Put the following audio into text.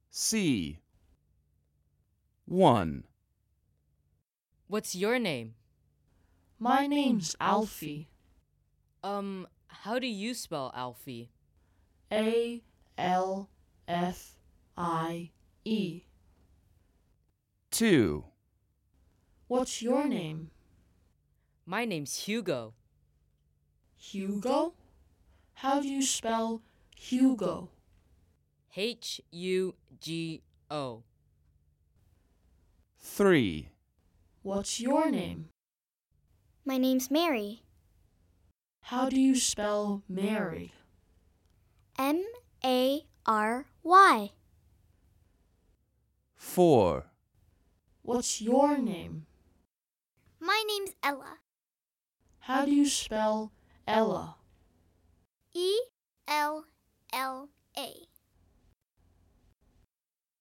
C. 1. What's your name? My name's Alfie. How do you spell Alfie? Alfie. 2. What's your name? My name's Hugo. Hugo? How do you spell Hugo? Hugo. 3. What's your name? My name's Mary. How do you spell Mary? Mary. 4. What's your name? My name's Ella. How do you spell Ella? Ella.